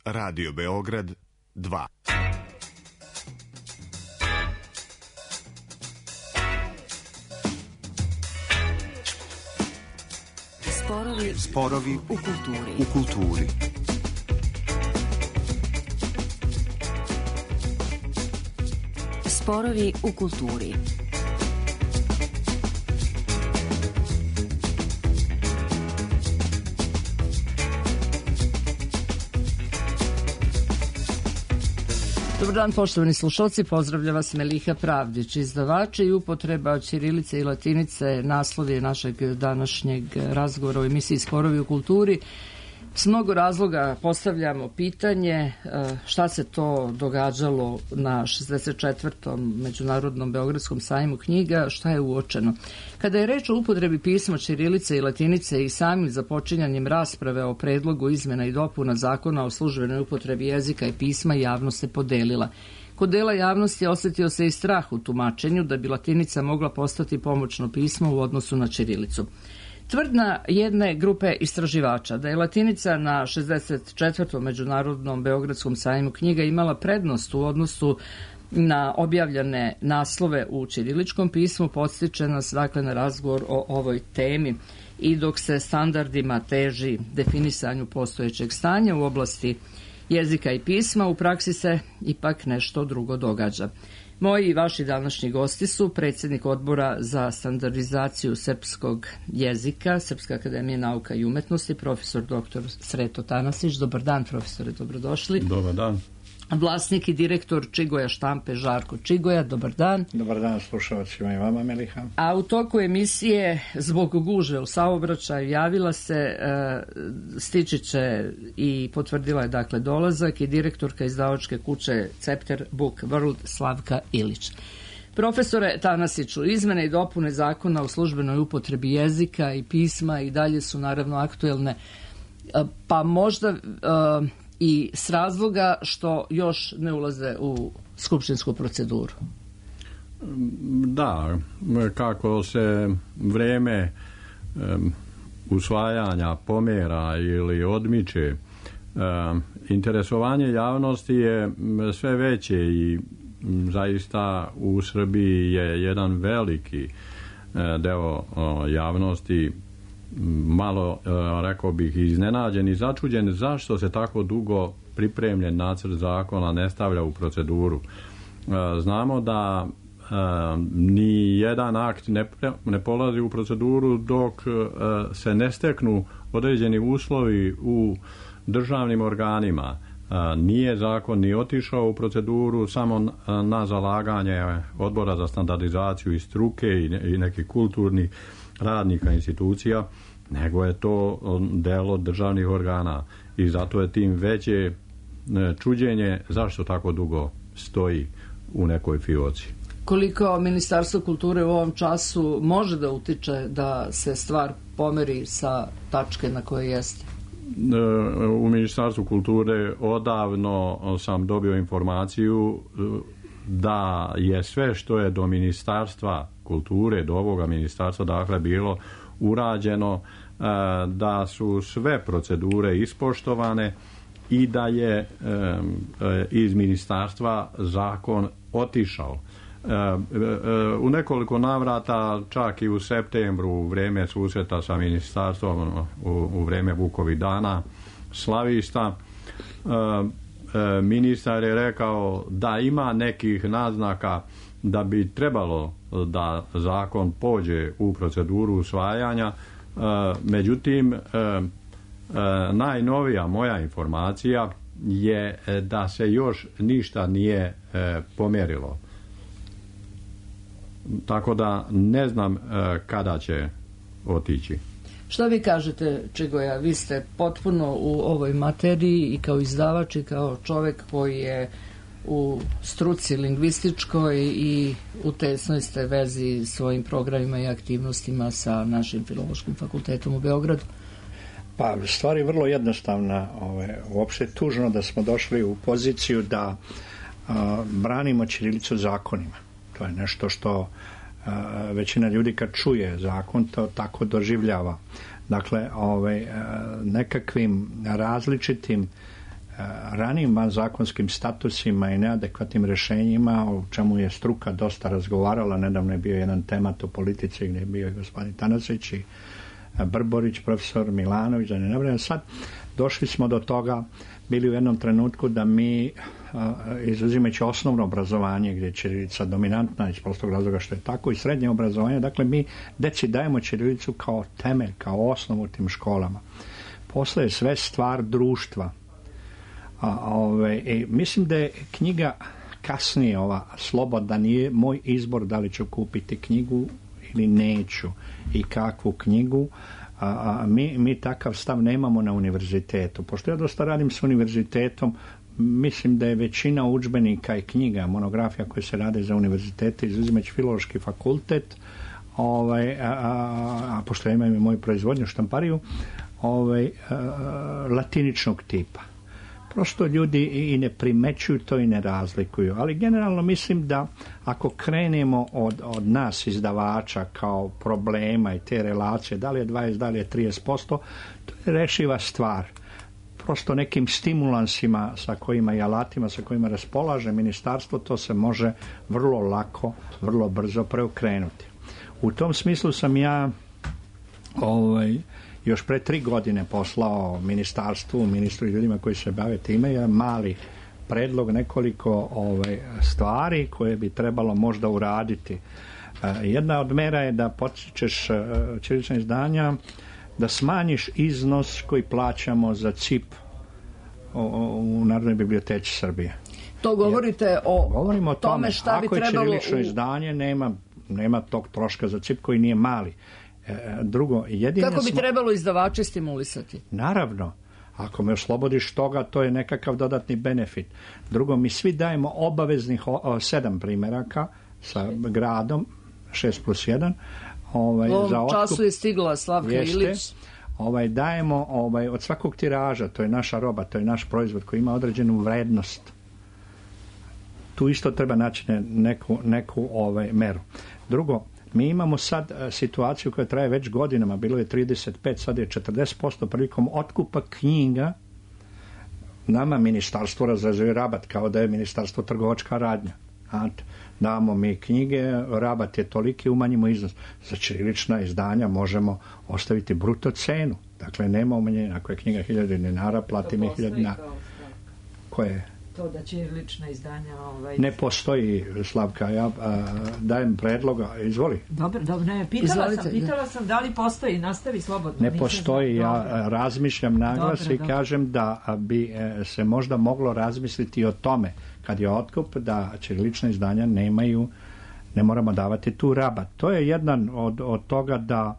Radio Beograd 2. Sporovi u kulturi. Sporovi u kulturi. Dobar dan, poštovani slušalci, pozdravlja vas Meliha Pravdić. Izdavači i upotreba ćirilice i latinice naslov je našeg današnjeg razgovora u emisiji Sporovi u kulturi. S mnogo razloga postavljamo pitanje šta se to događalo na 64. Međunarodnom Beogradskom sajmu knjiga, šta je uočeno. Kada je reč o upotrebi pisma ćirilice i latinice i samim započinjanjem rasprave o predlogu izmena i dopuna zakona o službenoj upotrebi jezika i pisma, javnost se podelila. Kod dela javnosti osetio se i strah u tumačenju da bi latinica mogla postati pomoćno pismo u odnosu na ćirilicu. Tvrdnja jedne grupe istraživača da je latinica na 64. Međunarodnom Beogradskom sajmu knjiga imala prednost u odnosu na objavljene naslove u ćiriličkom pismu podstiče nas dakle na razgovor o ovoj temi. I dok se standardima teži definisanju postojećeg stanja u oblasti jezika i pisma, u praksi se ipak nešto drugo događa. Moji i vaši današnji gosti su predsjednik odbora za standardizaciju srpskog jezika Srpske akademije nauka i umetnosti, profesor dr. Sreto Tanasić. Dobar dan, profesore, dobrodošli. Dobar dan. Vlasnik i direktor Čigoja štampe Žarko Čigoja. Dobar dan. Dobar dan slušalcima i vama, Meliha. A u toku emisije zbog gužve u saobraćaju javila se, stići će i potvrdila je dakle dolazak i direktorka izdavačke kuće Cepter Book World Slavka Ilić. Profesore Tanasiću, izmene i dopune zakona o službenoj upotrebi jezika i pisma i dalje su naravno aktuelne, pa možda i s razloga što još ne ulaze u skupštinsku proceduru. Da, kako se vreme usvajanja pomera ili odmiče, interesovanje javnosti je sve veće i zaista u Srbiji je jedan veliki deo javnosti malo, rekao bih, iznenađen i začuđen zašto se tako dugo pripremljen nacrt zakona ne stavlja u proceduru. Znamo da ni jedan akt ne polazi u proceduru dok se ne steknu određeni uslovi u državnim organima. Nije zakon ni otišao u proceduru samo na zalaganje odbora za standardizaciju i struke i nekih kulturnih radnika institucija, nego je to delo državnih organa i zato je tim veće čuđenje zašto tako dugo stoji u nekoj fioci. Koliko Ministarstvo kulture u ovom času može da utiče da se stvar pomeri sa tačke na kojoj jeste? U Ministarstvu kulture odavno sam dobio informaciju da je sve što je do Ministarstva kulture, do ovoga ministarstva dakle bilo urađeno, da su sve procedure ispoštovane i da je iz ministarstva zakon otišao. U nekoliko navrata, čak i u septembru, u vrijeme susreta sa ministarstvom, u vrijeme Vukovih dana, slavista, ministar je rekao da ima nekih naznaka da bi trebalo da zakon pođe u proceduru usvajanja. Međutim, najnovija moja informacija je da se još ništa nije pomjerilo. Tako da ne znam kada će otići. Što vi kažete, Čigoja? Vi ste potpuno u ovoj materiji i kao izdavač i kao čovjek koji je u struci lingvističkoj i u tesnoj ste vezi svojim programima i aktivnostima sa našim Filološkim fakultetom u Beogradu. Pa, stvar je vrlo jednostavna. Uopšte tužno da smo došli u poziciju da branimo ćirilicu zakonima. To je nešto što većina ljudi kad čuje zakon to tako doživljava. Dakle, nekakvim različitim ranijim vanzakonskim statusima i neadekvatnim rješenjima, o čemu je struka dosta razgovarala. Nedavno je bio jedan temat u politici gdje je bio i gospodin Tanasić i Brborić, profesor Milanović, da ne nabrajam sad. Došli smo do toga, bili u jednom trenutku da mi, izuzimajući osnovno obrazovanje gdje je ćirilica dominantna iz prostog razloga što je tako, i srednje obrazovanje, dakle mi deci dajemo ćirilicu kao temelj, kao osnovu u tim školama. Posle je sve stvar društva. Mislim da je knjiga kasnije, ova Sloboda, nije moj izbor da li ću kupiti knjigu ili neću i kakvu knjigu. Mi takav stav nemamo na univerzitetu. Pošto ja dosta radim s univerzitetom, mislim da je većina udžbenika i knjiga, monografija koje se rade za univerzitete, izuzimajući Filološki fakultet, a pošto ja imam i moju proizvodnju štampariju, latiničnog tipa. Prosto ljudi i ne primećuju to i ne razlikuju. Ali generalno mislim da ako krenemo od nas izdavača kao problema i te relacije, da li je 20, da li je 30%, to je rešiva stvar. Prosto nekim stimulansima sa kojima i alatima sa kojima raspolaže ministarstvo, to se može vrlo lako, vrlo brzo preokrenuti. U tom smislu sam ja još pre 3 godine poslao ministarstvu, ministru i ljudima koji se bave time, je mali predlog, nekoliko stvari koje bi trebalo možda uraditi. Jedna od mera je da podsjećeš ćirilična izdanja, da smanjiš iznos koji plaćamo za CIP u Narodnoj biblioteci Srbije. To govorite Govorimo o tome šta bi trebalo... Ako je ćirilično izdanje, nema tog troška za CIP koji nije mali. Drugo, kako bi trebalo izdavače stimulisati? Naravno, ako me oslobodiš toga, to je nekakav dodatni benefit. Drugo, mi svi dajemo obaveznih 7 primjeraka sa gradom, 6+1. U ovom času je stigla Slavka Ilić. Dajemo od svakog tiraža, to je naša roba, to je naš proizvod koji ima određenu vrednost. Tu isto treba naći neku meru. Drugo, mi imamo sad situaciju koja traje već godinama, bilo je 35, sad je 40% prilikom otkupa knjiga. Nama ministarstvo razrezuje rabat kao da je ministarstvo trgovačka radnja. Damo mi knjige, rabat je toliki, umanjimo iznos. Za ćirilična izdanja možemo ostaviti bruto cenu. Dakle, nema umanjenja. Ako je knjiga 1000 dinara, plati mi 1000 dinara. Koje? To da ćirilična izdanja... Ne postoji, Slavka, ja dajem predloga, izvoli. Dobro, ne, pitala sam da li postoji, nastavi slobodno. Ne postoji, ja razmišljam naglas i kažem da bi se možda moglo razmisliti o tome, kad je otkup, da ćirilična izdanja ne moramo davati tu rabat. To je jedan od toga da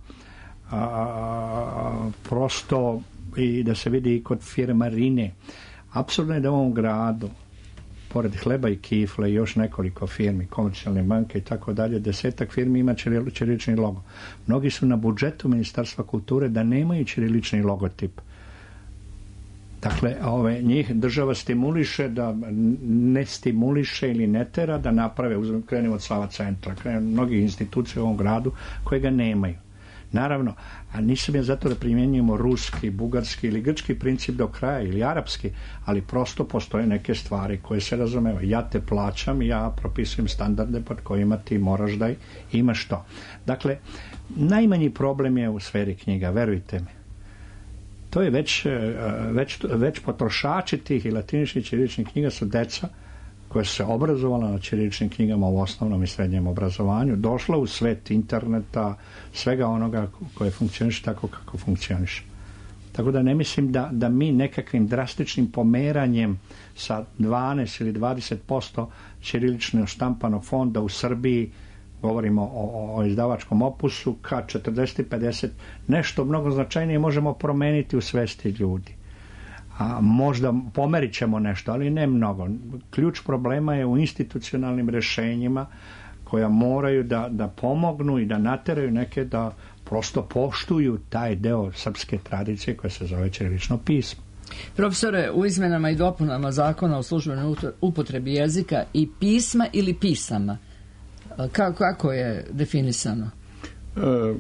prosto i da se vidi i kod firmarine. Apsolutno je da u ovom gradu, pored Hleba i Kifle i još nekoliko firmi, komercijalne banke i tako dalje, 10-ak firmi ima ćirilični logo. Mnogi su na budžetu Ministarstva kulture da nemaju ćirilični logotip. Dakle, njih država stimuliše da ne stimuliše ili ne tera da naprave, krenemo od Sava centra, mnogih institucija u ovom gradu koje ga nemaju. Naravno, a nisam ja zato da primjenjujemo ruski, bugarski ili grčki princip do kraja ili arapski, ali prosto postoje neke stvari koje se razumevaju. Ja te plaćam, ja propisujem standarde pod kojima ti moraš da imaš to. Dakle, najmanji problem je u sferi knjiga, verujte mi. To je već potrošači tih i latiničnih ćiriličnih knjiga su deca koja su se obrazovala na ćiriličnim knjigama u osnovnom i srednjem obrazovanju, došla u svet interneta, svega onoga koje funkcioniše tako kako funkcioniše. Tako da ne mislim da mi nekakvim drastičnim pomeranjem sa 12 ili 20% ćirilično štampanog fonda u Srbiji, govorimo o izdavačkom opusu, ka 40-50, nešto mnogo značajnije možemo promeniti u svesti ljudi. A možda pomerit ćemo nešto, ali ne mnogo. Ključ problema je u institucionalnim rješenjima koja moraju da pomognu i da nateraju neke da prosto poštuju taj deo srpske tradicije koja se zove ćirilično pismo. Profesore, u izmenama i dopunama Zakona o službenoj upotrebi jezika i pisma ili pisama, kako je definisano?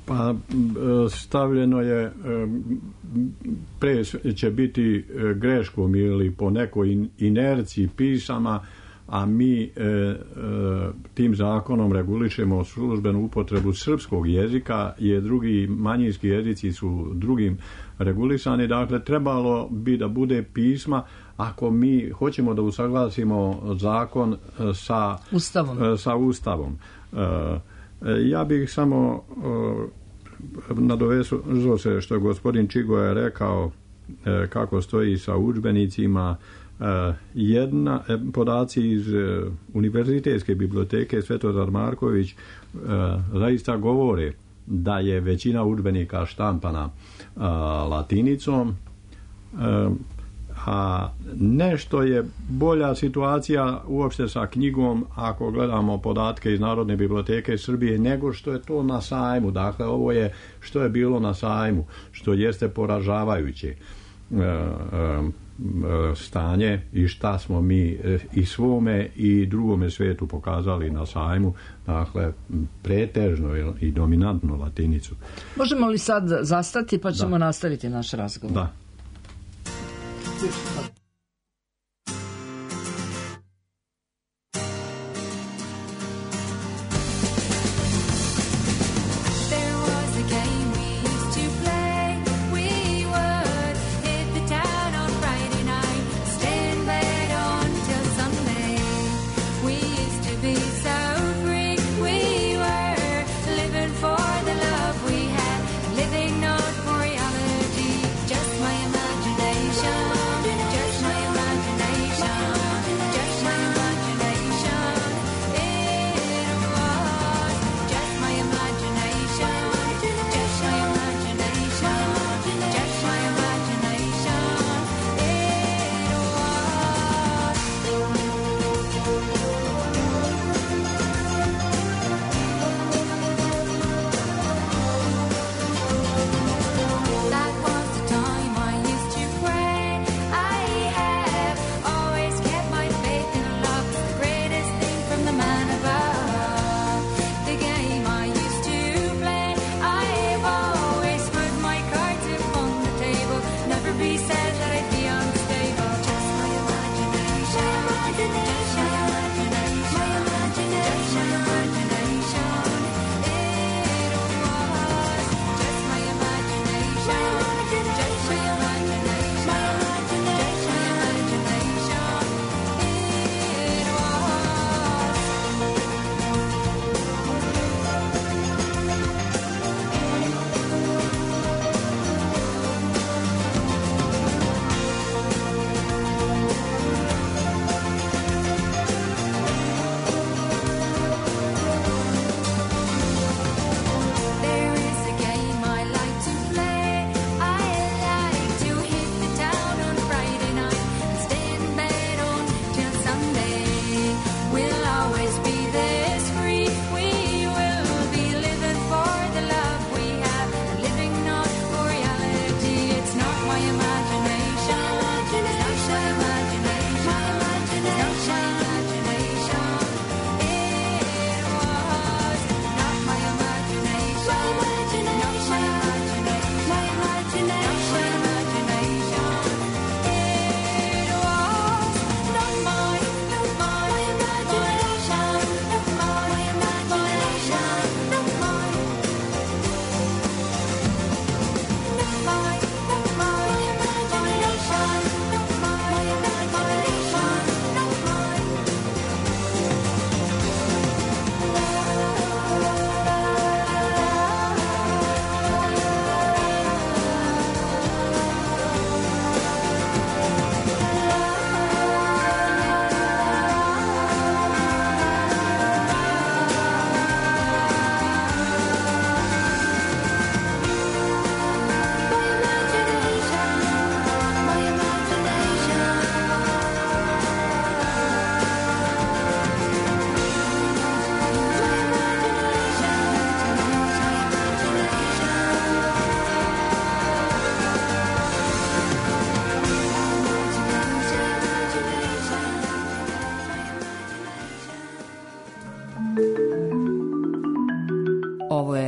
Pa stavljeno je pre će biti greškom ili po nekoj inerciji pisama, a mi tim zakonom regulišemo službenu upotrebu srpskog jezika, jer drugi manjinski jezici su drugim regulisani. Dakle, trebalo bi da bude pisma ako mi hoćemo da usaglasimo zakon sa Ustavom. Ja bih samo nadovezao se što je gospodin Čigoja rekao kako stoji sa udžbenicima. Podaci iz Univerzitetske biblioteke Svetozar Marković zaista govore da je većina udžbenika štampana latinicom, a nešto je bolja situacija uopšte sa knjigom ako gledamo podatke iz Narodne biblioteke Srbije nego što je to na sajmu. Dakle, ovo je što je bilo na sajmu, što jeste poražavajuće stanje i šta smo mi i svome i drugome svetu pokazali na sajmu, dakle pretežno i dominantno latinicu. Možemo li sad zastati pa ćemo nastaviti naš razgovor? Da. Living not for reality, just my imagination.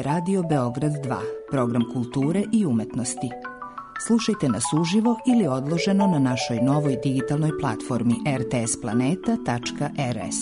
je Radio Beograd 2, program kulture i umetnosti. Slušajte nas uživo ili odloženo na našoj novoj digitalnoj platformi rtsplaneta.rs.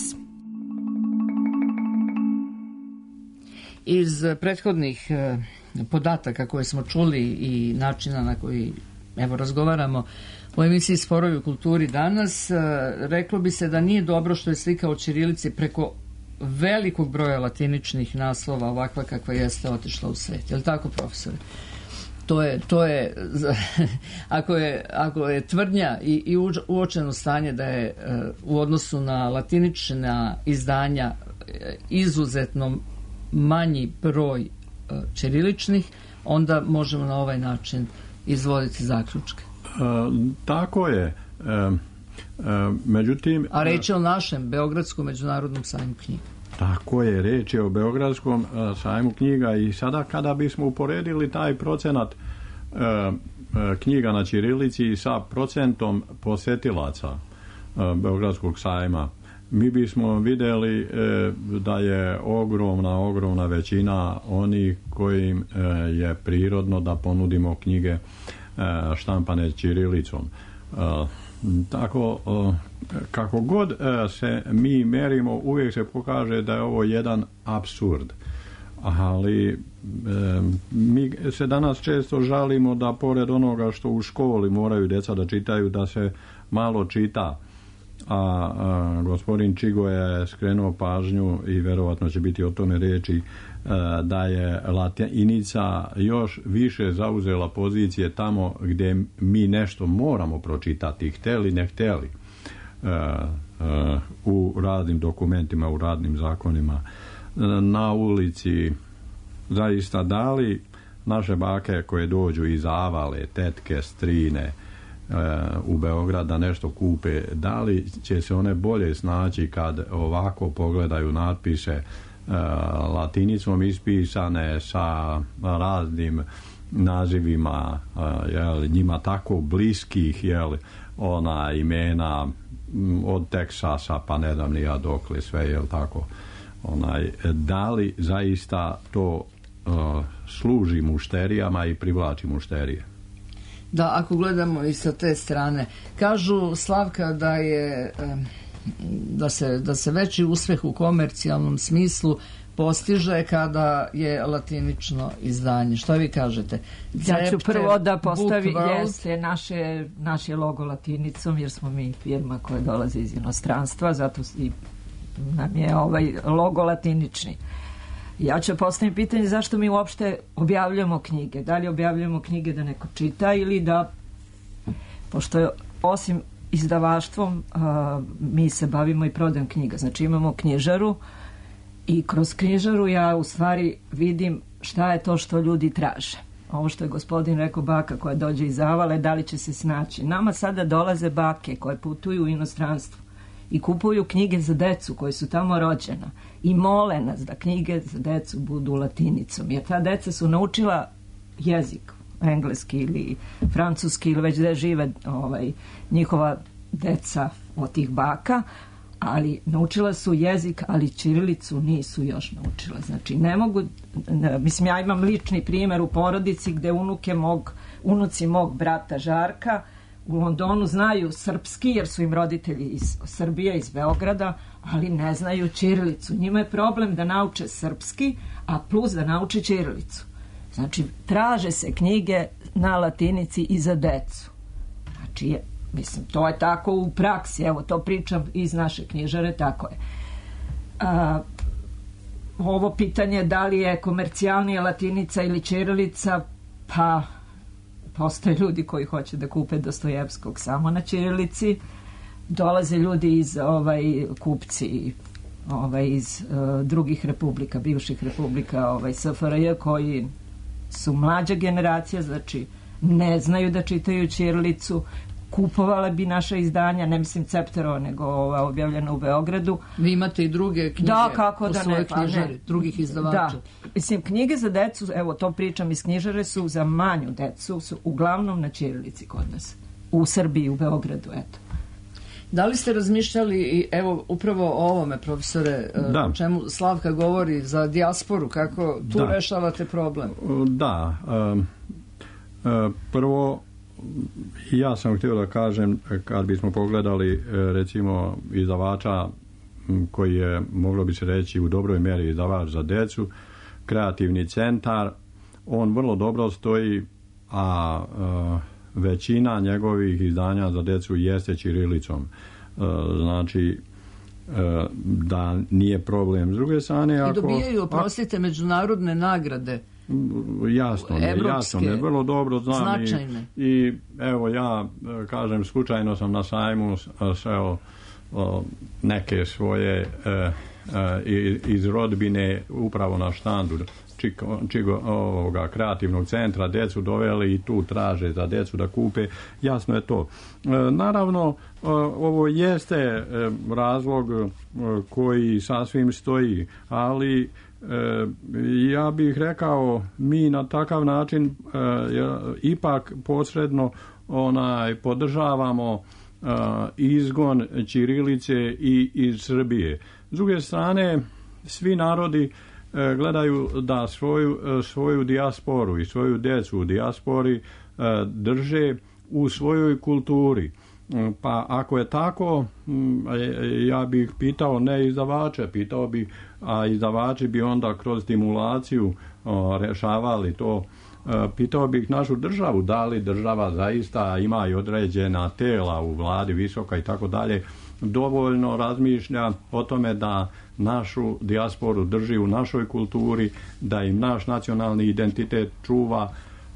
Iz prethodnih podataka koje smo čuli i načina na koji razgovaramo o emisiji Sporovi u kulturi danas, reklo bi se da nije dobro što je slika o ćirilici preko velikog broja latiničnih naslova ovakva kakva jeste otišla u svet. Je li tako, profesore? To je ako je tvrdnja i uočeno stanje da je u odnosu na latinična izdanja izuzetno manji broj ćiriličnih, onda možemo na ovaj način izvoditi zaključke. Tako je. Međutim... A reč je o našem Beogradskom međunarodnom sajmu knjiga. Tako je, reč je o Beogradskom sajmu knjiga i sada kada bismo uporedili taj procenat knjiga na ćirilici sa procentom posetilaca Beogradskog sajma, mi bismo vidjeli da je ogromna većina onih kojim je prirodno da ponudimo knjige štampane ćirilicom. Tako, kako god se mi merimo, uvijek se pokaže da je ovo jedan apsurd. Ali mi se danas često žalimo da pored onoga što u školi moraju djeca da čitaju, da se malo čita. A gospodin Čigo je skrenuo pažnju i verovatno će biti o tome reči, da je latinica još više zauzela pozicije tamo gdje mi nešto moramo pročitati, hteli ne hteli, u raznim dokumentima, u radnim zakonima, na ulici. Zaista, da li naše bake koje dođu iz Avale, tetke, strine u Beograd da nešto kupe, da li će se one bolje snaći kad ovako pogledaju natpise latinicom ispisane sa raznim nazivima, njima tako bliskih, ona imena od Teksasa pa ne znam ni ja dokle sve, tako, da li zaista to služi mušterijama i privlači mušterije? Da, ako gledamo i sa te strane. Kažu, Slavka, da je da se veći uspjeh u komercijalnom smislu postiže kada je latinično izdanje. Što vi kažete? Ja ću prvo da postavi naše logo latinicom, jer smo mi firma koja dolazi iz inostranstva, zato i nam je ovaj logo latinični. Ja ću postaviti pitanje zašto mi uopšte objavljujemo knjige. Da li objavljujemo knjige da neko čita ili da, pošto je osim izdavaštvom, mi se bavimo i prodajom knjiga. Znači imamo knjižaru i kroz knjižaru ja u stvari vidim šta je to što ljudi traže. Ovo što je gospodin rekao, baka koja dođe iz Avale, da li će se snaći. Nama sada dolaze bake koje putuju u inostranstvo i kupuju knjige za decu koji su tamo rođena i mole nas da knjige za decu budu latinicom, jer ta deca su naučila jezik, engleski ili francuski ili već da žive njihova deca od tih baka, ali naučila su jezik, ali ćirilicu nisu još naučila. Znači ne mogu, mislim, ja imam lični primjer u porodici gde unuci mog brata Žarka u Londonu znaju srpski jer su im roditelji iz Srbije, iz Beograda, ali ne znaju ćirilicu. Njima je problem da nauče srpski, a plus da nauče ćirilicu. Znači, traže se knjige na latinici i za decu. Znači, mislim, to je tako u praksi. Evo, to pričam iz naše knjižare, tako je. Ovo pitanje da li je komercijalnija latinica ili ćirilica, pa postoje ljudi koji hoće da kupe Dostojevskog samo na ćirilici, dolaze ljudi iz kupci iz drugih republika, bivših republika SFRJ, koji su mlađa generacija, znači ne znaju da čitaju ćirilicu, kupovala bi naša izdanja, ne mislim Cepterova, nego objavljena u Beogradu. Vi imate i druge knjige, da, kako da ne, knjižare, drugih izdavača. Da, mislim, knjige za decu, evo to pričam iz knjižare, su za manju decu, su uglavnom na ćirilici kod nas. U Srbiji, u Beogradu, eto. Da li ste razmišljali i evo upravo o ovome, profesore, o čemu Slavka govori za dijasporu, kako tu rešavate problem? Da. Prvo, ja sam htio da kažem, kad bismo pogledali recimo izdavača koji je, moglo bi se reći, u dobroj mjeri izdavač za decu, Kreativni centar, on vrlo dobro stoji, a većina njegovih izdanja za decu jeste ćirilicom. Znači, da nije problem. S druge strane, i dobijaju, oprostite, međunarodne nagrade. Jasno ne, vrlo dobro znam. Značajne. I evo, ja kažem, slučajno sam na sajmu sreo neke svoje iz rodbine upravo na štandu ovoga Kreativnog centra, decu doveli i tu traže za decu da kupe. Jasno je to. Naravno, ovo jeste razlog koji sasvim stoji, ali ja bih rekao, mi na takav način ipak posredno podržavamo izgon ćirilice i iz Srbije. S druge strane, svi narodi gledaju da svoju dijasporu i svoju decu u dijaspori drže u svojoj kulturi. Pa ako je tako, ja bih pitao ne izdavače, pitao bih, a izdavači bi onda kroz stimulaciju rešavali to. Pitao bih našu državu, da li država zaista ima i određena tela u vladi, visoka i tako dalje, dovoljno razmišlja o tome da našu dijasporu drži u našoj kulturi, da im naš nacionalni identitet čuva.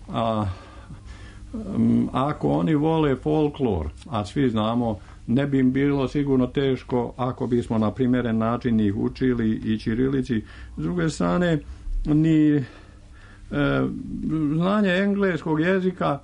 Ako oni vole folklor, a svi znamo, ne bi im bilo sigurno teško ako bismo na primjeren način ih učili i ćirilici. S druge strane, ni znanje engleskog jezika,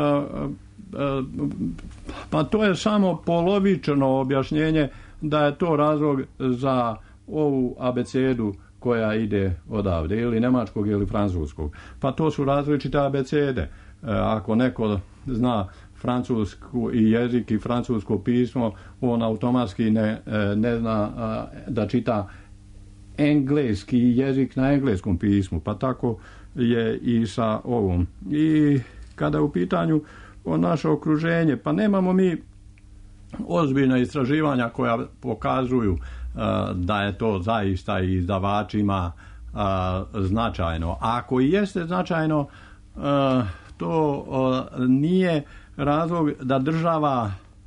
pa to je samo polovično objašnjenje da je to razlog za ovu abecedu koja ide odavde, ili nemačkog ili francuskog. Pa to su različite abecede. Ako neko zna francusku i jezik i francusko pismo, on automatski ne zna da čita engleski jezik na engleskom pismu, pa tako je i sa ovom. I kada je u pitanju naše okruženje, pa nemamo mi ozbiljna istraživanja koja pokazuju da je to zaista i izdavačima značajno. Ako i jeste značajno, to nije razlog da država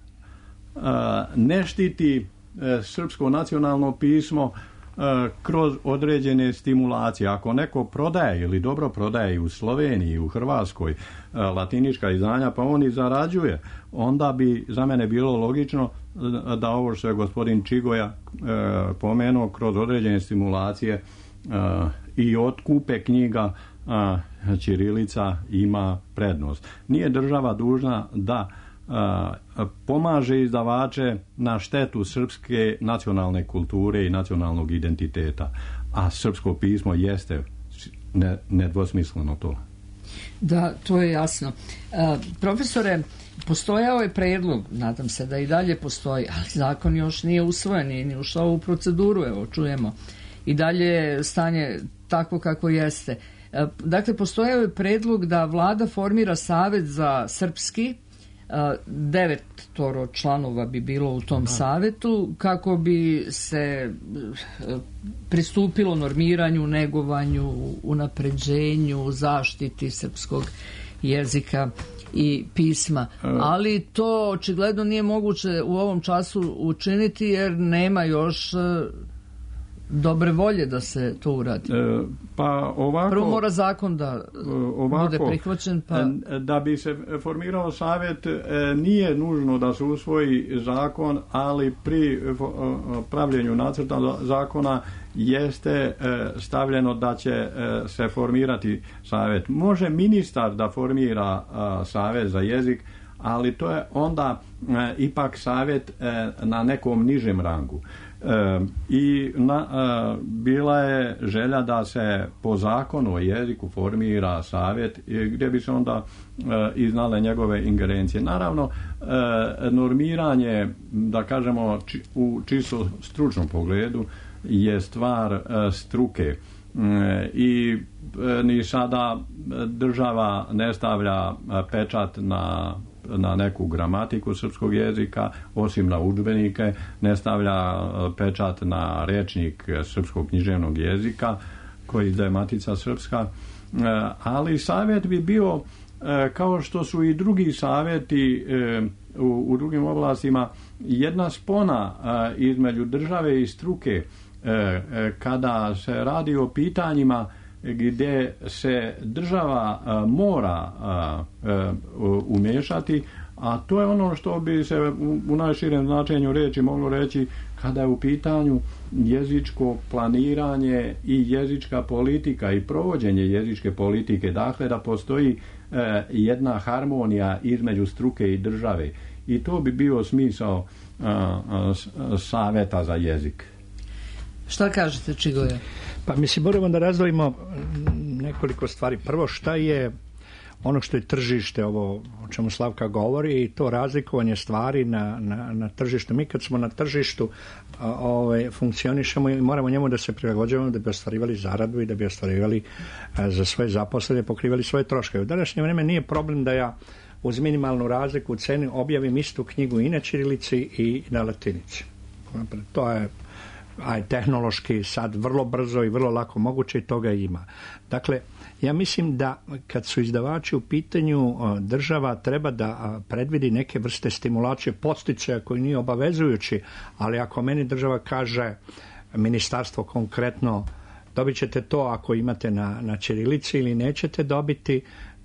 ne štiti srpsko nacionalno pismo kroz određene stimulacije. Ako neko prodaje ili dobro prodaje u Sloveniji, u Hrvatskoj latinička izdanja, pa on i zarađuje, onda bi za mene bilo logično da ovo što je gospodin Čigoja pomenuo, kroz određene stimulacije i otkupe knjiga, ćirilica ima prednost. Nije država dužna da pomaže izdavače na štetu srpske nacionalne kulture i nacionalnog identiteta, a srpsko pismo jeste nedvosmisleno to. Da, to je jasno. Profesore, postojao je predlog, nadam se da i dalje postoji, ali zakon još nije usvojen, nije ušao u proceduru, evo čujemo. I dalje je stanje takvo kako jeste. Dakle, postojao je predlog da vlada formira savet za srpski, 9 članova bi bilo u tom savetu, kako bi se pristupilo normiranju, negovanju, unapređenju, zaštiti srpskog jezika i pisma. Ali to očigledno nije moguće u ovom času učiniti jer nema još dobre volje da se to uradi. Pa ovako, prvo mora zakon da bude prihvaćen. Pa... Da bi se formirao savjet nije nužno da se usvoji zakon, ali pri pravljenju nacrta zakona jeste stavljeno da će se formirati savjet. Može ministar da formira savjet za jezik, ali to je onda ipak savjet na nekom nižem rangu. I bila je želja da se po zakonu o jeziku formira savjet gdje bi se onda iznale njegove ingerencije. Naravno, normiranje, da kažemo u čisto stručnom pogledu, je stvar struke i ni sada država ne stavlja pečat na neku gramatiku srpskog jezika, osim na udžbenike, ne stavlja pečat na rečnik srpskog književnog jezika koji izdaje Matica srpska, ali savjet bi bio, kao što su i drugi savjeti u drugim oblastima, jedna spona između države i struke kada se radi o pitanjima gdje se država mora umiješati, a to je ono što bi se u najširem značenju riječi moglo reći kada je u pitanju jezičko planiranje i jezička politika i provođenje jezičke politike, dakle da postoji jedna harmonija između struke i države, i to bi bio smisao savjeta za jezik. Šta kažete, Čigoje? Pa mislim, moramo da razdvojimo nekoliko stvari. Prvo, šta je ono što je tržište, ovo o čemu Slavka govori, i to razlikovanje stvari na tržištu. Mi kad smo na tržištu funkcionišemo i moramo njemu da se prilagođavamo da bi ostvarivali zaradu i da bi ostvarivali za svoje zaposlene, pokrivali svoje troškove. U današnje vrijeme nije problem da ja uz minimalnu razliku u ceni objavim istu knjigu i na ćirilici i na latinici. To je tehnološki sad vrlo brzo i vrlo lako moguće i toga ima. Dakle, ja mislim da kad su izdavači u pitanju, država treba da predvidi neke vrste stimulacije, podsticaja koji nije obavezujući, ali ako meni država kaže, ministarstvo konkretno, dobit ćete to ako imate na ćirilici ili nećete dobiti,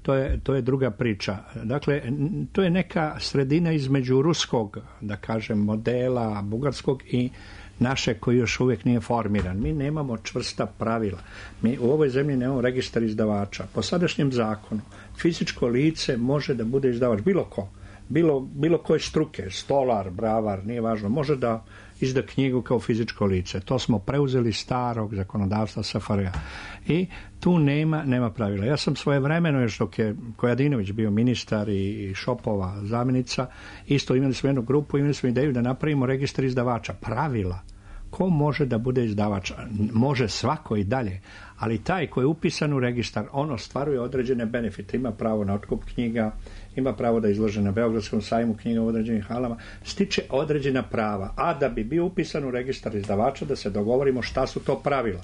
to je druga priča. Dakle, to je neka sredina između ruskog, da kažem, modela, bugarskog i naše koji još uvijek nije formiran. Mi nemamo čvrsta pravila. Mi u ovoj zemlji nemamo registar izdavača. Po sadašnjem zakonu fizičko lice može da bude izdavač, bilo ko. Bilo koje struke, stolar, bravar, nije važno, može da izda knjigu kao fizičko lice. To smo preuzeli starog zakonodavstva SFRJ. I tu nema pravila. Ja sam svojevremeno, još dok je Kojadinović bio ministar i Šopova zamjenica, isto imali smo jednu grupu, imali smo ideju da napravimo registar izdavača. Pravila. Ko može da bude izdavač? Može svako i dalje, ali taj koji je upisan u registar, on ostvaruje određene benefite. Ima pravo na otkup knjiga, ima pravo da izlože na Beogradskom sajmu knjiga u određenim halama, stiče određena prava. A da bi bio upisan u registar izdavača, da se dogovorimo šta su to pravila.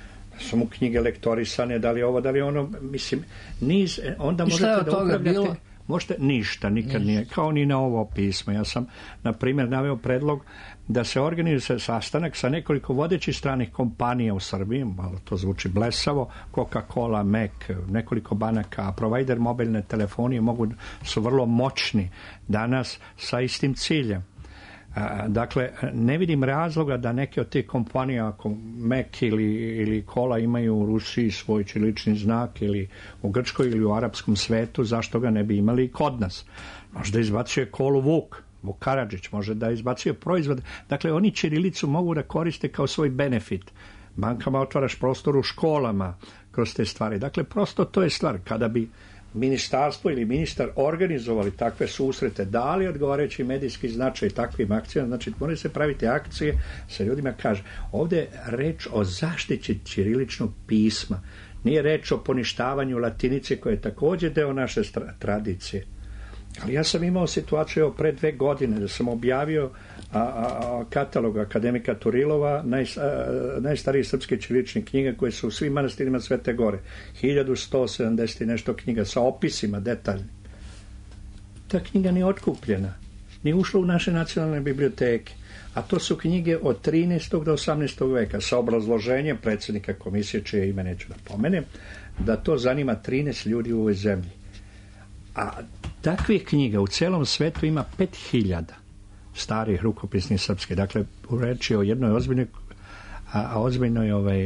Su mu knjige lektorisane, da li ovo, da li ono, mislim, niz, onda možete da upravljate. Možete ništa, nikad nije, kao ni na ovo pismo. Ja sam, na primjer, naveo predlog da se organizuje sastanak sa nekoliko vodećih stranih kompanija u Srbiji, malo to zvuči blesavo, Coca-Cola, Mac, nekoliko banaka, provider mobilne telefonije su vrlo moćni danas sa istim ciljem. Dakle, ne vidim razloga da neke od tih kompanija, ako Mac ili Cola imaju u Rusiji svoj ćirilični znak, ili u Grčkoj ili u arapskom svetu, zašto ga ne bi imali i kod nas? Možda izbacuje Kolu Vuk Karadžić, može da izbacuje proizvod. Dakle, oni ćirilicu mogu da koriste kao svoj benefit. Bankama otvaraš prostor u školama kroz te stvari. Dakle, prosto to je stvar. Kada bi ministarstvo ili ministar organizovali takve susrete, dali odgovarajući medijski značaj takvim akcijama, znači moraju se praviti akcije, sa ljudima kaže, ovdje je reč o zaštiti ćiriličnog pisma, nije reč o poništavanju latinice koja je također deo naše tradicije. Ali ja sam imao situaciju pre 2 godine da sam objavio katalog akademika Turilova najstarijih srpskih ćiriličnih knjiga koje su u svim manastirima Svete Gore, 1170 i nešto knjiga sa opisima detaljnim. Ta knjiga nije otkupljena, nije ušla u naše nacionalne biblioteke, a to su knjige od 13. do 18. veka sa obrazloženjem predsjednika komisije, čije ime neću da pomenem, da to zanima 13 ljudi u ovoj zemlji. A takvih knjiga u celom svetu ima 5000 starih rukopisnih srpskih. Dakle, u reči o jednoj ozbiljnoj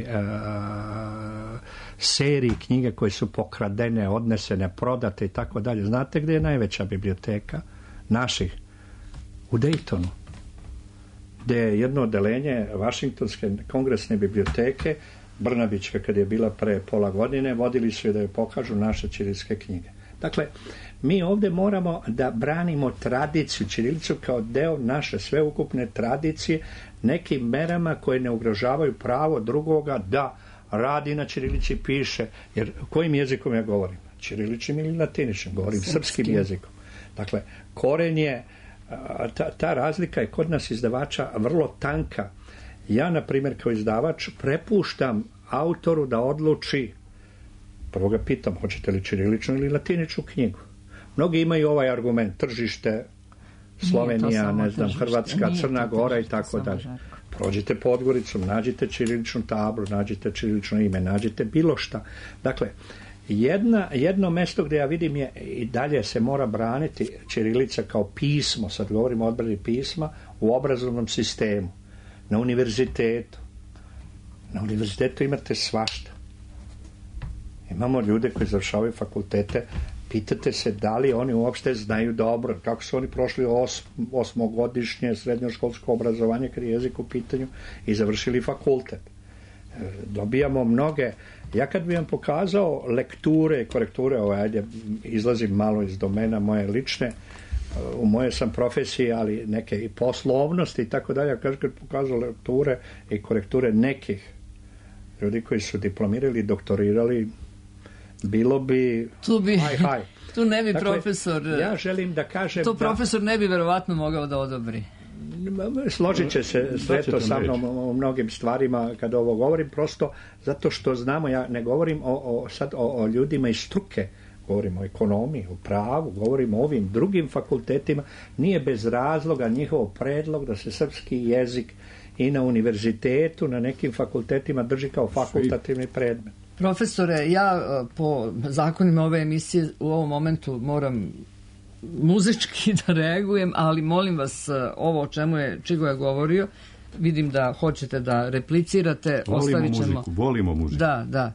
seriji knjiga koje su pokradene, odnesene, prodate i tako dalje. Znate gdje je najveća biblioteka naših? U Daytonu. gde je jedno odeljenje Vašingtonske kongresne biblioteke, Brnabićka kad je bila pre pola godine, vodili su je da joj pokažu naše ćirilske knjige. Dakle, mi ovdje moramo da branimo tradiciju, ćirilicu kao deo naše sveukupne tradicije, nekim merama koje ne ugrožavaju pravo drugoga da radi na ćirilici, piše, jer kojim jezikom ja govorim? Ćiriličnim ili latiničnim? Govorim srpskim jezikom. Dakle, koren je, ta razlika je kod nas izdavača vrlo tanka. Ja, na primjer, kao izdavač prepuštam autoru da odluči, prvo ga pitam, hoćete li ćiriličnu ili latiničnu knjigu. Mnogi imaju ovaj argument, tržište, Slovenija, ne znam, Hrvatska, Crna Gora i tako dalje. Prođite Podgoricom, nađite ćiriličnu tablu, nađite ćirilično ime, nađite bilo šta. Dakle, jedno mesto gdje ja vidim je i dalje se mora braniti ćirilica kao pismo, sad govorimo o odbrani pisma, u obrazovnom sistemu, na univerzitetu. Na univerzitetu imate svašta. Imamo ljude koji završavaju fakultete, pitate se da li oni uopšte znaju dobro, kako su oni prošli osmogodišnje srednjoškolsko obrazovanje kad je jezik u pitanju i završili fakultet. Dobijamo mnoge. Ja kad bi vam pokazao lekture i korekture, ajde, izlazim malo iz domena moje lične, u moje sam profesiji, ali neke i poslovnosti i tako dalje, kad pokazao lekture i korekture nekih ljudi koji su diplomirali, doktorirali, bilo bi tu ne bi, dakle, profesor, ja želim da kažem to profesor ne bi verovatno mogao da odobri. Složit će se Sreto sa mnom o mnogim stvarima kada ovo govorim, prosto zato što znamo, ja ne govorim sad o ljudima iz struke, govorim o ekonomiji, o pravu, govorim o ovim drugim fakultetima. Nije bez razloga njihov predlog da se srpski jezik i na univerzitetu, na nekim fakultetima drži kao fakultativni predmet. Profesore, ja po zakonima ove emisije u ovom momentu moram muzički da reagujem, ali molim vas, ovo o čemu je Čigo je govorio, vidim da hoćete da replicirate. Volimo muziku. Da.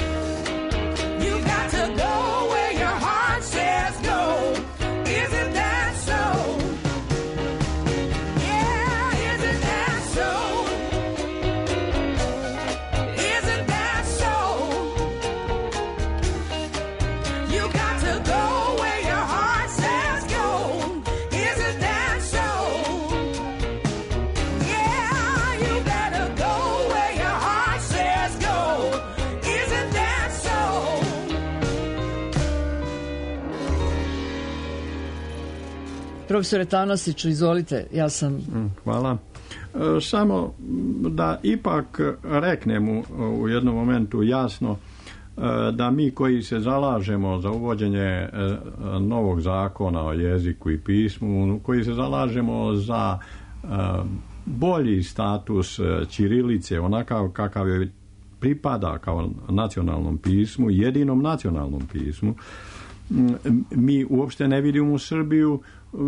Isn't that Profesore Tanasiću, izvolite, ja sam... Hvala. Samo da ipak reknem u jednom momentu jasno da mi koji se zalažemo za uvođenje novog zakona o jeziku i pismu, koji se zalažemo za bolji status ćirilice, onakav kakav je pripada kao nacionalnom pismu, jedinom nacionalnom pismu, mi uopšte ne vidimo Srbiju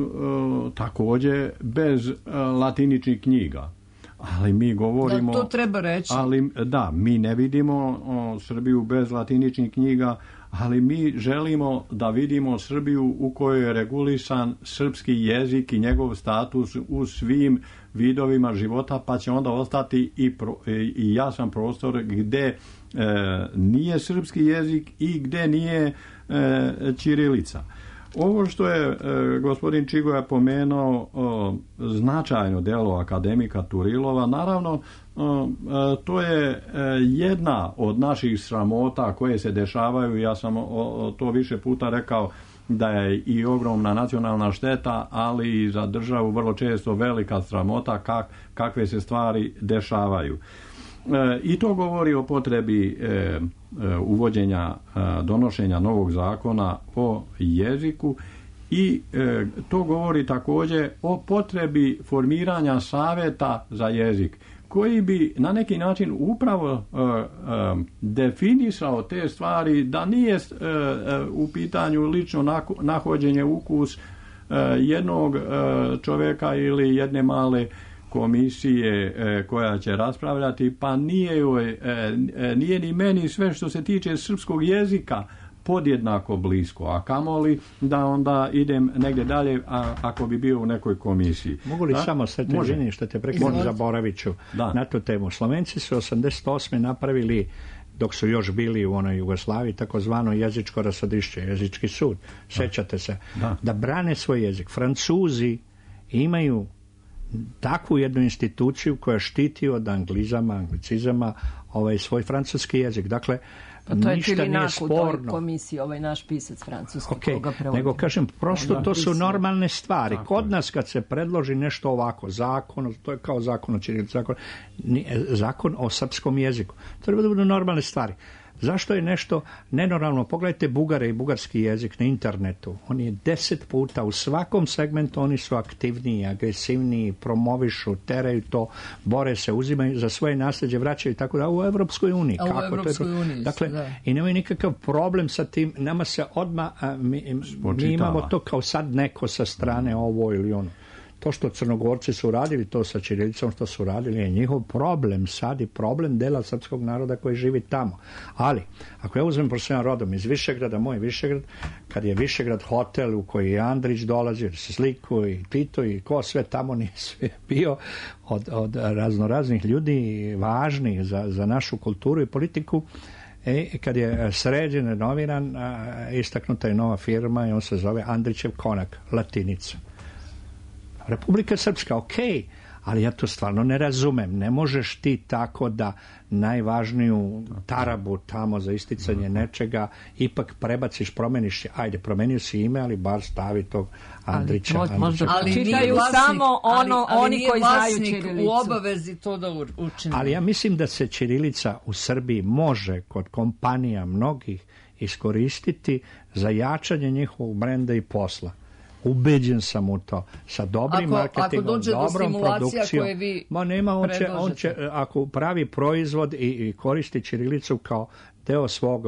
također bez latiničnih knjiga. Ali mi govorimo... Da, to treba reći. Ali, da, mi ne vidimo Srbiju bez latiničnih knjiga, ali mi želimo da vidimo Srbiju u kojoj je regulisan srpski jezik i njegov status u svim vidovima života, pa će onda ostati i jasan prostor gde nije srpski jezik i gde nije ćirilica. Ovo što je gospodin Čigoja pomenuo značajno delo akademika Turilova, naravno to je jedna od naših sramota koje se dešavaju. Ja sam to više puta rekao da je i ogromna nacionalna šteta, ali i za državu vrlo često velika sramota kakve se stvari dešavaju. I to govori o potrebi uvođenja, donošenja novog zakona o jeziku i to govori također o potrebi formiranja saveta za jezik koji bi na neki način upravo definisao te stvari, da nije u pitanju lično nahođenje ukus jednog čovjeka ili jedne male komisije koja će raspravljati, pa nije ni meni sve što se tiče srpskog jezika podjednako blisko, a kamoli da onda idem negdje dalje ako bi bio u nekoj komisiji. Mogu li samo sad ženi što te prekinem, zaboravit ću na tu temu. Slovenci su 88. napravili, dok su još bili u onoj Jugoslaviji, takozvano jezičko rasodišće, jezički sud. Sjećate se? Da brane svoj jezik. Francuzi imaju takvu jednu instituciju koja štiti od anglicizama svoj francuski jezik. Dakle, ništa nije sporno. Komisiji, naš pisac francuski. Okay, nego kažem, prosto to su normalne stvari. Kod nas kad se predloži nešto ovako, zakon, to je kao zakon o ćirilici, zakon o srpskom jeziku. To treba da budu normalne stvari. Zašto je nešto nenormalno? Pogledajte Bugare i bugarski jezik na internetu. On je 10 puta u svakom segmentu, oni su aktivniji, agresivniji, promovišu, teraju to, bore se, uzimaju za svoje nasljeđe, vraćaju tako da u Evropskoj uniji. Dakle, i nemaju nikakav problem sa tim. Nama se odmah, mi imamo to kao sad neko sa strane ovo ili ono. To što Crnogorci su radili, to sa ćirilicom što su radili je njihov problem sad i problem dela srpskog naroda koji živi tamo. Ali, ako ja uzmem pošto sam rodom iz Višegrada, moj Višegrad, kad je Višegrad hotel u koji je Andrić dolazio, Sliku i Tito i ko sve tamo nije sve bio od raznoraznih ljudi važnih za našu kulturu i politiku, kad je sređen, renoviran, istaknuta je nova firma i on se zove Andrićev Konak, latinica. Republika Srpska, okej, ali ja to stvarno ne razumem. Ne možeš ti tako da najvažniju tarabu tamo za isticanje nečega ipak prebaciš, promeniš, promenio si ime, ali bar stavi tog Andrića. Ali čitaju samo oni koji znaju ćirilicu. U obavezi to da učini. Ali ja mislim da se ćirilica u Srbiji može kod kompanija mnogih iskoristiti za jačanje njihovog brenda i posla. Ubeđen sam u to. Sa dobrim marketingom, dobrom produkcijom. On će, ako pravi proizvod i koristi ćirilicu kao deo svog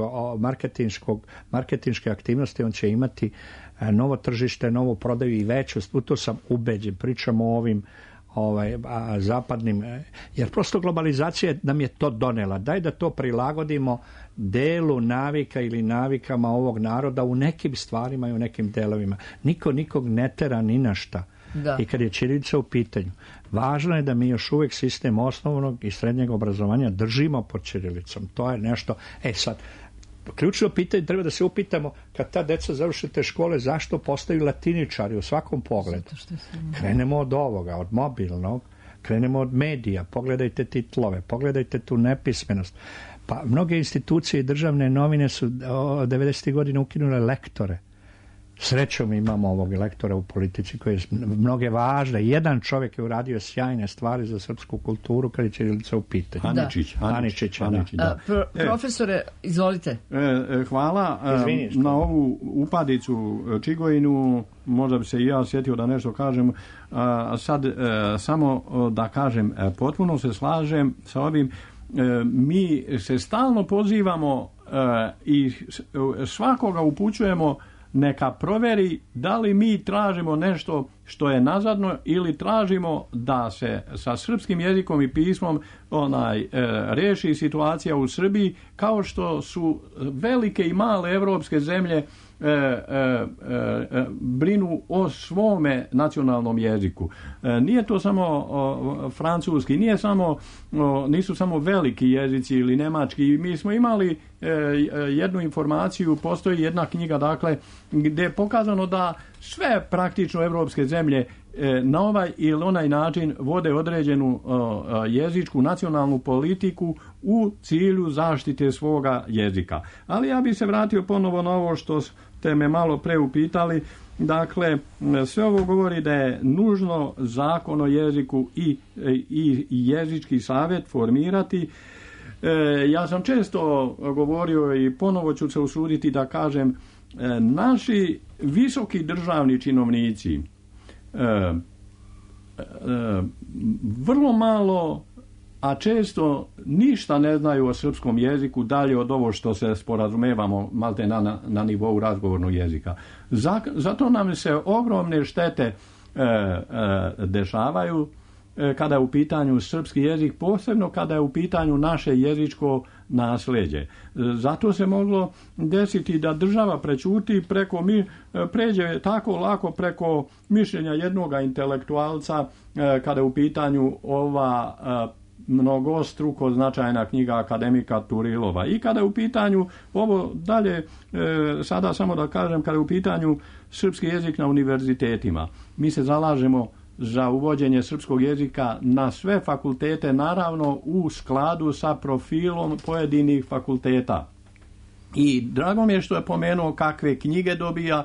marketinške aktivnosti, on će imati novo tržište, novu prodaju i veću. U to sam ubeđen. Pričamo o ovim zapadnim, jer prosto globalizacija nam je to donela. Daj da to prilagodimo delu navika ili navikama ovog naroda u nekim stvarima i u nekim delovima. Niko nikog ne tera ni na šta. I kad je ćirilica u pitanju, važno je da mi još uvijek sistem osnovnog i srednjeg obrazovanja držimo pod ćirilicom. To je nešto. Sad, ključno pitanje treba da se upitamo kad ta deca završe te škole, zašto postaju latiničari u svakom pogledu. Krenemo od ovoga, od mobilnog, krenemo od medija, pogledajte titlove, pogledajte tu nepismenost. Pa mnoge institucije i državne novine su 90. godina ukinule lektore. Srećom imamo ovog lektora u politici koji je mnoge važne. Jedan čovjek je uradio sjajne stvari za srpsku kulturu kad je ćirilica u pitanju. Aničić. Profesore, izvolite. Hvala na ovu upadicu Čigojinu. Možda bi se i ja sjetio da nešto kažem. Sad samo da kažem, potpuno se slažem sa ovim. Mi se stalno pozivamo i svakoga upućujemo neka proveri da li mi tražimo nešto što je nazadno ili tražimo da se sa srpskim jezikom i pismom riješi situacija u Srbiji, kao što su velike i male evropske zemlje brinu o svome nacionalnom jeziku. Nije to samo francuski, nisu samo veliki jezici ili nemački. Mi smo imali jednu informaciju, postoji jedna knjiga, dakle, gdje je pokazano da sve praktično evropske zemlje na ovaj ili onaj način vode određenu jezičku nacionalnu politiku u cilju zaštite svoga jezika. Ali ja bih se vratio ponovo na ovo što ste me malo pre upitali. Dakle, sve ovo govori da je nužno zakon o jeziku i jezički savjet formirati. Ja sam često govorio i ponovo ću se usuditi da kažem, naši visoki državni činovnici vrlo malo, a često ništa ne znaju o srpskom jeziku dalje od ovo što se sporazumevamo malte na nivou razgovornog jezika. Zato nam se ogromne štete dešavaju kada je u pitanju srpski jezik, posebno kada je u pitanju naše jezičko nasljeđe. Zato se moglo desiti da država prećuti pređe tako lako preko mišljenja jednoga intelektualca kada je u pitanju ova mnogostruko značajna knjiga akademika Turilova. I kada je u pitanju ovo dalje, sada samo da kažem, kada je u pitanju srpski jezik na univerzitetima, mi se zalažemo za uvođenje srpskog jezika na sve fakultete, naravno u skladu sa profilom pojedinih fakulteta. I drago mi je što je pomenuo kakve knjige dobija.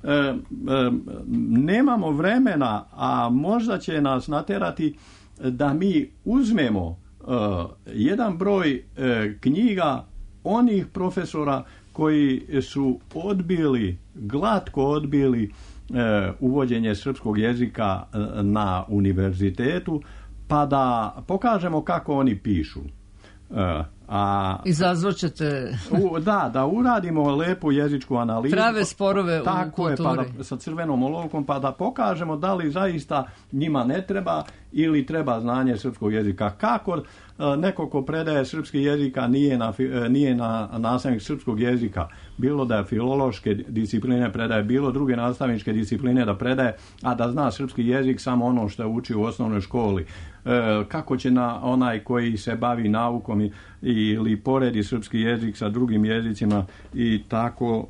Nemamo vremena, a možda će nas naterati da mi uzmemo jedan broj knjiga onih profesora koji su glatko odbili uvođenje srpskog jezika na univerzitetu, pa da pokažemo kako oni pišu. Izazvaćete da uradimo lepu jezičku analizu, prave sporove u kulturi. Tako je, sa crvenom olovkom, pa da pokažemo da li zaista njima ne treba ili treba znanje srpskog jezika. Kako neko ko predaje srpski jezika nije na nastavnik srpskog jezika, bilo da je filološke discipline predaje, bilo druge nastavničke discipline da predaje, a da zna srpski jezik samo ono što je učio u osnovnoj školi. Kako će onaj koji se bavi naukom ili poredi srpski jezik sa drugim jezicima i tako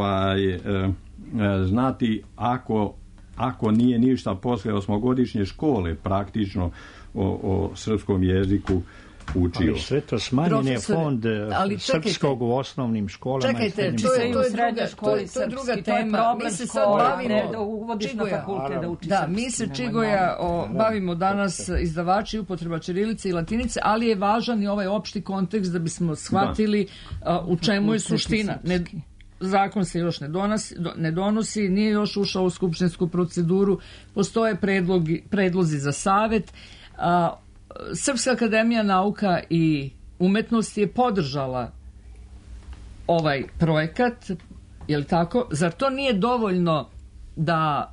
znati ako nije ništa posle osmogodišnje škole praktično o srpskom jeziku učio. Ali sve to smanjen je fond srpskog u osnovnim školama. Čekajte, to je druga tema. Mi se sad bavimo Čigoja. Mi se Čigoja bavimo danas izdavači, upotreba ćirilice i latinice, ali je važan i ovaj opšti kontekst da bismo shvatili u čemu je suština. Zakon se još ne donosi, nije još ušao u skupštinsku proceduru, postoje predlozi za savet. Srpska akademija nauka i umetnosti je podržala ovaj projekat, je li tako? Zar to nije dovoljno da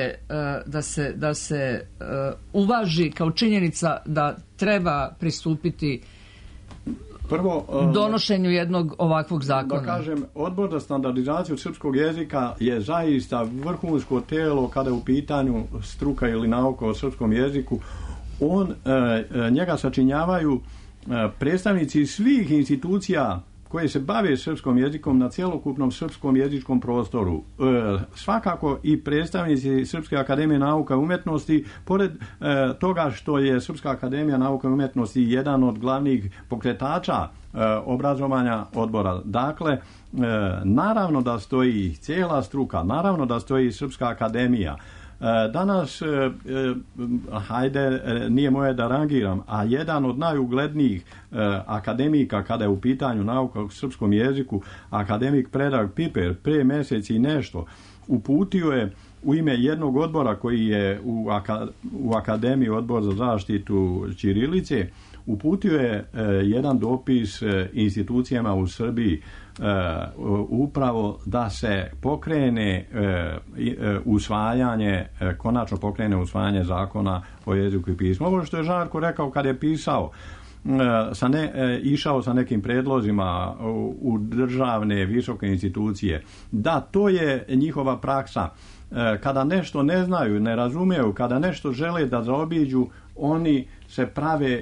se uvaži kao činjenica da treba pristupiti donošenju jednog ovakvog zakona? Da kažem, Odbor za standardizaciju srpskog jezika je zaista vrhunsko telo kada je u pitanju struka ili nauka o srpskom jeziku. Njega sačinjavaju predstavnici svih institucija koje se bave srpskom jezikom na cjelokupnom srpskom jezičkom prostoru. Svakako i predstavnici Srpske akademije nauka i umetnosti, pored toga što je Srpska akademija nauka i umetnosti jedan od glavnih pokretača obrazovanja odbora. Dakle, naravno da stoji cijela struka, naravno da stoji Srpska akademija. Danas, hajde, nije moje da rangiram, a jedan od najuglednijih akademika kada je u pitanju nauka o srpskom jeziku, akademik Predrag Piper, prije mjeseci i nešto, uputio je u ime jednog odbora koji je u Akademiji, odbor za zaštitu ćirilice, uputio je jedan dopis institucijama u Srbiji upravo da se pokrene konačno pokrene usvajanje zakona o jeziku i pismu. Ovo što je Žarko rekao kad je pisao, išao sa nekim predlozima u državne visoke institucije, da, to je njihova praksa. Kada nešto ne znaju, ne razumiju, kada nešto žele da zaobiđu, oni se prave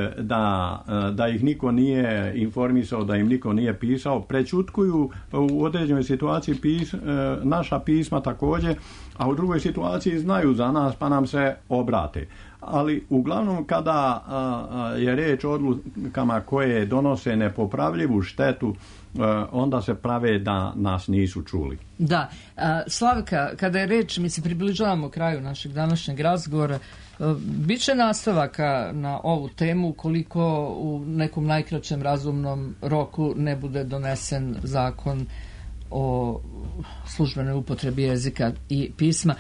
da ih niko nije informisao, da im niko nije pisao, prećutkuju u određenoj situaciji naša pisma također, a u drugoj situaciji znaju za nas pa nam se obrate. Ali uglavnom kada je riječ o odlukama koje donose nepopravljivu štetu, onda se prave da nas nisu čuli. Da. Slavka, kada je riječ, mi se približavamo kraju našeg današnjeg razgovora, biće nastavaka na ovu temu koliko u nekom najkraćem razumnom roku ne bude donesen zakon o službenoj upotrebi jezika i pisma.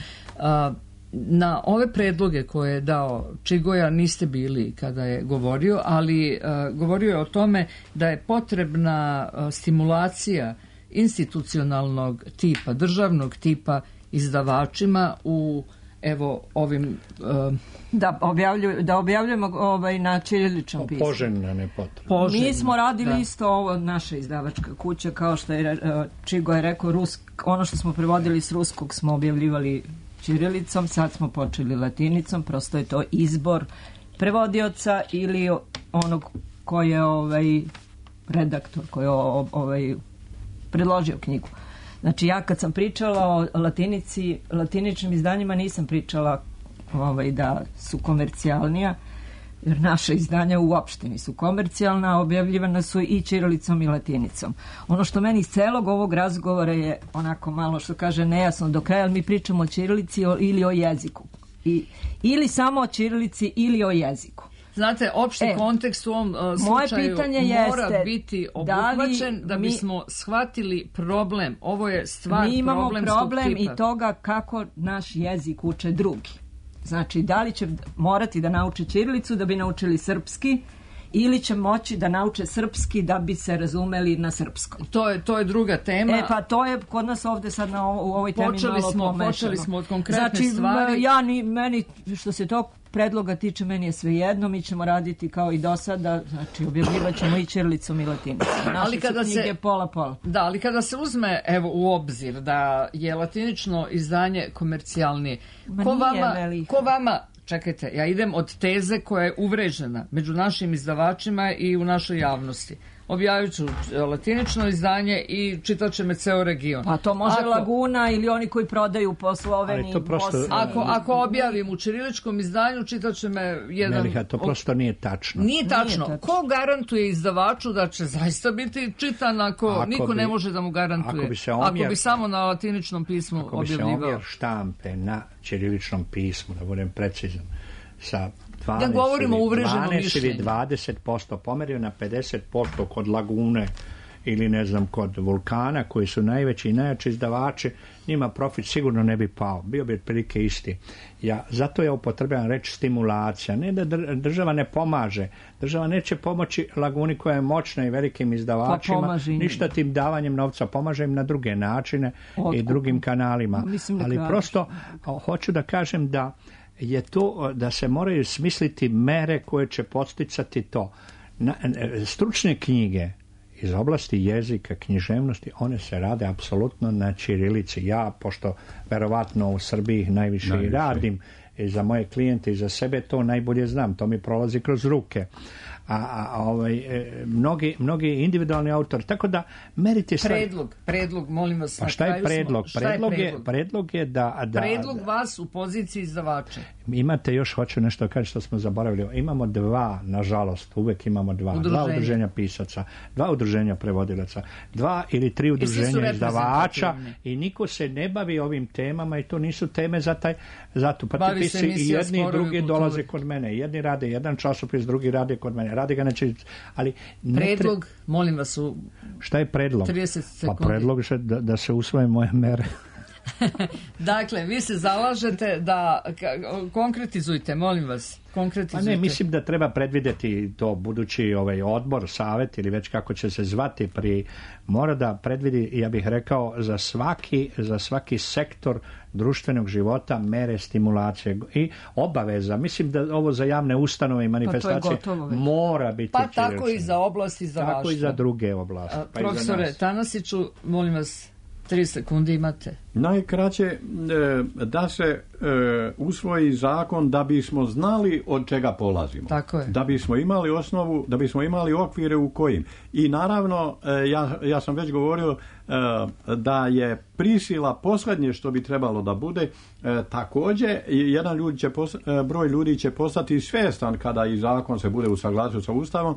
Na ove predloge koje je dao Čigoja niste bili kada je govorio, ali govorio je o tome da je potrebna stimulacija institucionalnog tipa, državnog tipa izdavačima u ovim... Da objavljujemo na ćiriličnom pismu. Poželjno, ne potrebno. Mi smo radili isto ovo, naša izdavačka kuća, kao što je Čigo je rekao, ono što smo prevodili s ruskog smo objavljivali ćirilicom, sad smo počeli latinicom, prosto je to izbor prevodioca ili onog koji je redaktor, koji je predložio knjigu. Znači ja kad sam pričala o latiničnim izdanjima nisam pričala da su komercijalnija, jer naše izdanja uopšte nisu komercijalna, objavljivana su i ćirilicom i latinicom. Ono što meni iz celog ovog razgovora je onako malo što kaže nejasno do kraja, ali mi pričamo o ćirilici ili o jeziku. Ili samo o ćirilici ili o jeziku. Znate, opšti kontekst u ovom slučaju mora biti obuhvaćen da bismo shvatili problem. Ovo je stvar mi imamo problem tipa. I toga kako naš jezik uče drugi. Znači, da li će morati da nauče ćirilicu da bi naučili srpski ili će moći da nauče srpski da bi se razumeli na srpskom. To je druga tema. Pa to je kod nas ovde sad u ovoj temi malo pomešano. Počeli smo od konkretne stvari. Meni, što se tog predloga tiče, meni je svejedno, mi ćemo raditi kao i do sada, znači objavljivat ćemo i ćirilicom i latinicom. Naše su knjige pola. Da, ali kada se uzme u obzir da je latinično izdanje komercijalnije, ko vama, čekajte, ja idem od teze koja je uvrežena među našim izdavačima i u našoj javnosti. Objavit ću latinično izdanje i čitat će me ceo region. Pa to može Laguna ili oni koji prodaju po Sloveniji. Ako objavim u ćiriličkom izdanju, čitat će me jedan... Meliha, to prosto nije tačno. Nije tačno. Ko garantuje izdavaču da će zaista biti čitan ako niko ne može da mu garantuje? Ako bi samo na latiničnom pismu objavljivao. Ako bi se omjer štampe na ćiriličnom pismu, da budem precizan, sa 12 ili 20% pomerio na 50% kod Lagune ili ne znam kod Vulkana koji su najveći i najjači izdavači, njima profit sigurno ne bi pao, bio bi otprilike isti. Zato ja upotrebljavam reč stimulacija, ne da država ne pomaže, država neće pomoći Laguni koja je moćna i velikim izdavačima, ništa tim davanjem novca, pomaže im na druge načine i drugim kanalima, ali prosto hoću da kažem da je to da se moraju smisliti mere koje će podsticati to. Stručne knjige iz oblasti jezika, književnosti, one se rade apsolutno na ćirilici. Ja, pošto verovatno u Srbiji najviše i radim, i za moje klijente i za sebe to najbolje znam, to mi prolazi kroz ruke. mnogi individualni autor, tako da merite stvari. Predlog, molim vas. Pa šta je predlog? Predlog je da... Predlog vas u poziciji izdavača. Imate još, hoću nešto kažem što smo zaboravili, imamo dva, nažalost, uvek imamo dva udruženja pisaca, dva udruženja prevodilaca, 2 ili 3 udruženja izdavača i niko se ne bavi ovim temama i to nisu teme za tu patipisi i jedni i drugi dolaze kod mene. Jedni rade jedan časopis, drugi rade kod mene. Rade ga neće, ali... Predlog, molim vas u... Šta je predlog? 30 sekundi. Pa predlog je da se usvoje moje mere. Dakle, vi se zalažete da konkretizujte, molim vas, konkretizujte. Pa ne, mislim da treba predvideti to budući odbor, savet ili već kako će se zvati, mora da predvidi, ja bih rekao, za svaki sektor društvenog života mere stimulacije i obaveza. Mislim da ovo za javne ustanove i manifestacije mora biti pa tako i za oblast izdavaštva. Tako i za druge oblasti. Profesore Tanasiću, molim vas, 3 sekundi imate. Najkraće da se usvoji zakon da bismo znali od čega polazimo. Tako je. Da bismo imali osnovu, da bismo imali okvire u kojim. I naravno, ja sam već govorio da je prisila posljednje što bi trebalo da bude. Također, broj ljudi će postati svjestan kada i zakon se bude usaglasio sa Ustavom,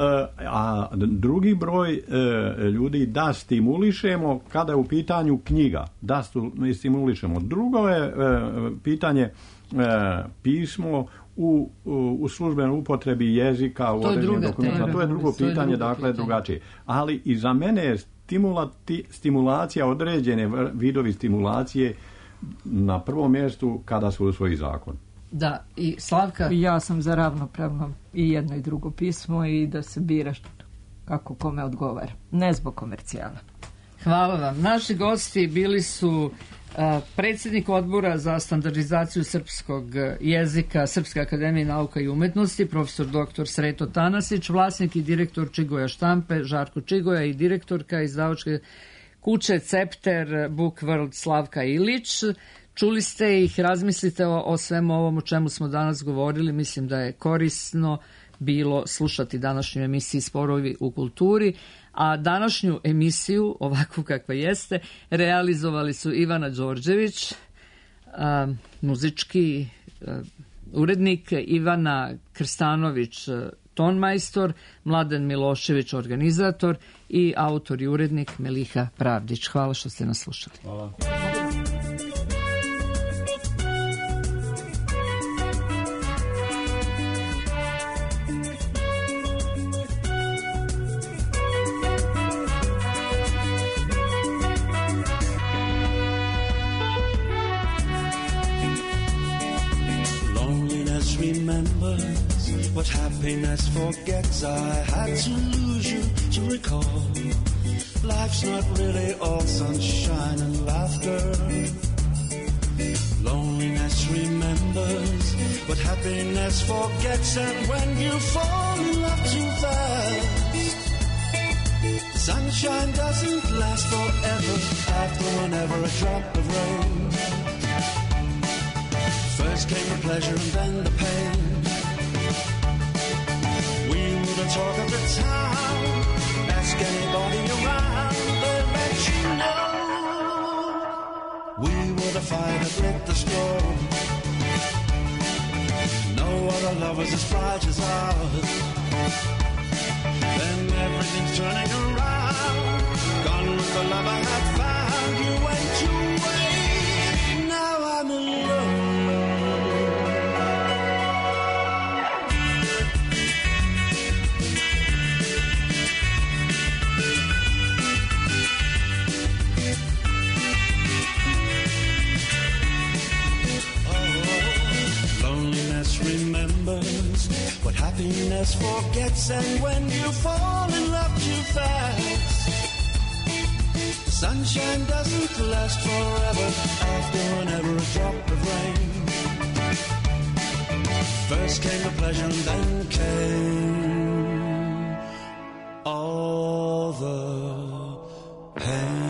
a drugi broj ljudi da stimulišemo kada je u pitanju knjiga, da stimulišemo. Drugo je pitanje pismo u službenoj upotrebi jezika u određenim dokumentima. To je drugo pitanje, dakle drugačije. Ali i za mene je stimulacija, određene vidovi stimulacije na prvom mjestu kada se usvoji zakon. Da, i Slavka? Ja sam za ravnopravno i jedno i drugo pismo i da se bira kako kome odgovara. Ne zbog komercijala. Hvala vam. Naši gosti bili su predsjednik odbora za standardizaciju srpskog jezika Srpske akademije nauka i umetnosti, profesor dr. Sreto Tanasić, vlasnik i direktor Čigoja štampe Žarko Čigoja i direktorka izdavačke kuće Cepter Book World Slavka Ilić. Čuli ste ih, razmislite o svemu ovom o čemu smo danas govorili. Mislim da je korisno bilo slušati današnju emisiju Sporovi u kulturi, a današnju emisiju, ovakvu kakva jeste, realizovali su Ivana Đorđević, muzički urednik, Ivana Krstanović, tonmajstor, Mladen Milošević, organizator i autor i urednik Meliha Pravdić. Hvala što ste nas slušali. Hvala. What happiness forgets, I had to lose you to recall. Life's not really all sunshine and laughter. Loneliness remembers what happiness forgets, and when you fall in love too fast, sunshine doesn't last forever. After whenever a drop of rain, first came the pleasure and then the pain. Talk of the town, ask anybody around, they'll let you know we were the fire that lit the score. No other love was as bright as ours. Then everything's turning around, gone with the love I had found. You went away, now I'm alone. What happiness forgets, and when you fall in love too fast, the sunshine doesn't last forever. After whenever a drop of rain, first came the pleasure and then came all the pain.